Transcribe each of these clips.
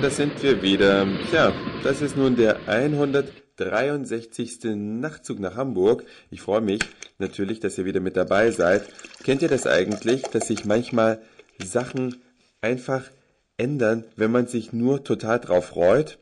da sind wir wieder. Tja, das ist nun der 163. Nachtzug nach Hamburg. Ich freue mich natürlich, dass ihr wieder mit dabei seid. Kennt ihr das eigentlich, dass sich manchmal Sachen einfach ändern, wenn man sich nur total drauf freut?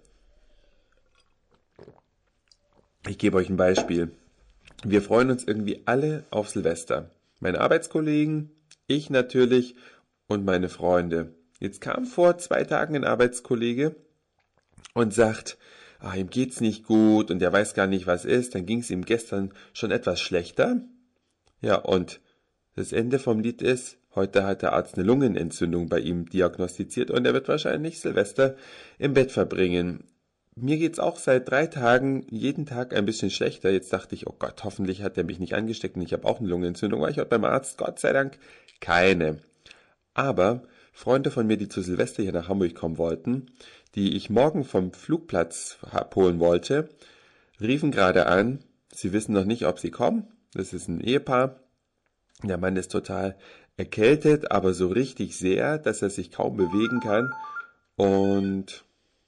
Ich gebe euch ein Beispiel. Wir freuen uns irgendwie alle auf Silvester. Meine Arbeitskollegen, ich natürlich und meine Freunde. Jetzt kam vor 2 Tagen ein Arbeitskollege und sagt, ihm geht's nicht gut und er weiß gar nicht, was ist. Dann ging es ihm gestern schon etwas schlechter. Ja, und das Ende vom Lied ist, heute hat der Arzt eine Lungenentzündung bei ihm diagnostiziert und er wird wahrscheinlich Silvester im Bett verbringen. Mir geht's auch seit 3 Tagen jeden Tag ein bisschen schlechter. Jetzt dachte ich, oh Gott, hoffentlich hat er mich nicht angesteckt und ich habe auch eine Lungenentzündung. War ich heute beim Arzt? Gott sei Dank keine. Aber Freunde von mir, die zu Silvester hier nach Hamburg kommen wollten, die ich morgen vom Flugplatz abholen wollte, riefen gerade an. Sie wissen noch nicht, ob sie kommen. Das ist ein Ehepaar. Der Mann ist total erkältet, aber so richtig sehr, dass er sich kaum bewegen kann. Und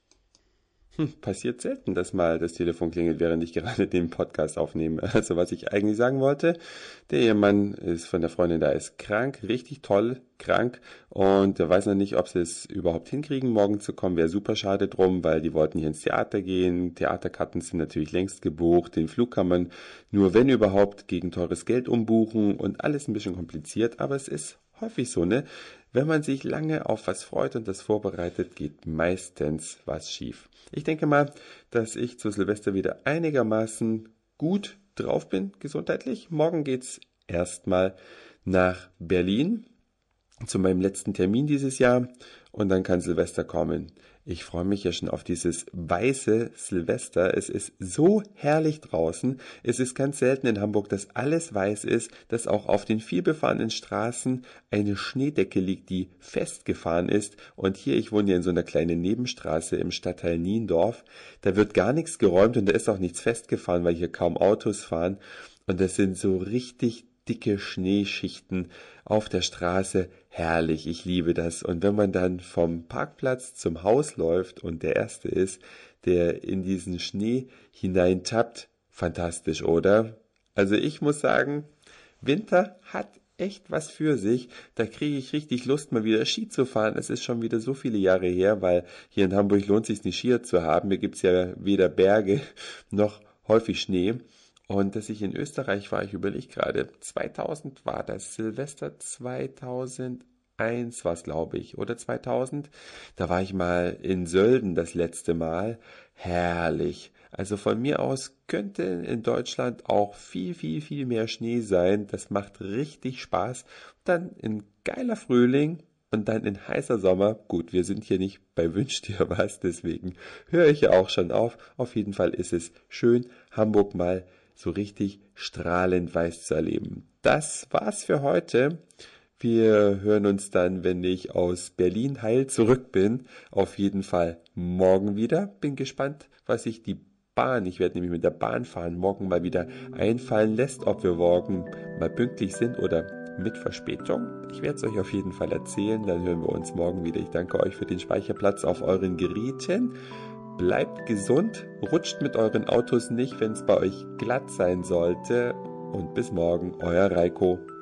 passiert selten, dass mal das Telefon klingelt, während ich gerade den Podcast aufnehme. Also was ich eigentlich sagen wollte, der Ehemann ist von der Freundin da, ist krank, richtig toll krank und er weiß noch nicht, ob sie es überhaupt hinkriegen, morgen zu kommen. Wäre super schade drum, weil die wollten hier ins Theater gehen. Theaterkarten sind natürlich längst gebucht. Den Flug kann man nur, wenn überhaupt, gegen teures Geld umbuchen und alles ein bisschen kompliziert, aber es ist häufig so, ne? Wenn man sich lange auf was freut und das vorbereitet, geht meistens was schief. Ich denke mal, dass ich zu Silvester wieder einigermaßen gut drauf bin, gesundheitlich. Morgen geht's erstmal nach Berlin zu meinem letzten Termin dieses Jahr und dann kann Silvester kommen. Ich freue mich ja schon auf dieses weiße Silvester. Es ist so herrlich draußen. Es ist ganz selten in Hamburg, dass alles weiß ist, dass auch auf den vielbefahrenen Straßen eine Schneedecke liegt, die festgefahren ist. Und hier, ich wohne ja in so einer kleinen Nebenstraße im Stadtteil Niendorf, da wird gar nichts geräumt und da ist auch nichts festgefahren, weil hier kaum Autos fahren. Und das sind so richtig dicke Schneeschichten auf der Straße. Herrlich, ich liebe das. Und wenn man dann vom Parkplatz zum Haus läuft und der Erste ist, der in diesen Schnee hineintappt, fantastisch, oder? Also ich muss sagen, Winter hat echt was für sich. Da kriege ich richtig Lust, mal wieder Ski zu fahren. Es ist schon wieder so viele Jahre her, weil hier in Hamburg lohnt es sich nicht, Skier zu haben. Hier gibt's ja weder Berge noch häufig Schnee. Und dass ich in Österreich war, ich überlege gerade, 2000 war das, Silvester 2001 war es, glaube ich, oder 2000. Da war ich mal in Sölden das letzte Mal. Herrlich. Also von mir aus könnte in Deutschland auch viel, viel, viel mehr Schnee sein. Das macht richtig Spaß. Dann in geiler Frühling und dann in heißer Sommer. Gut, wir sind hier nicht bei Wünsch dir was, deswegen höre ich ja auch schon auf. Auf jeden Fall ist es schön, Hamburg mal so richtig strahlend weiß zu erleben. Das war's für heute. Wir hören uns dann, wenn ich aus Berlin heil zurück bin, auf jeden Fall morgen wieder. Bin gespannt, was sich die Bahn, ich werde nämlich mit der Bahn fahren, morgen mal wieder einfallen lässt, ob wir morgen mal pünktlich sind oder mit Verspätung. Ich werde es euch auf jeden Fall erzählen, dann hören wir uns morgen wieder. Ich danke euch für den Speicherplatz auf euren Geräten. Bleibt gesund, rutscht mit euren Autos nicht, wenn es bei euch glatt sein sollte. Und bis morgen, euer Reiko.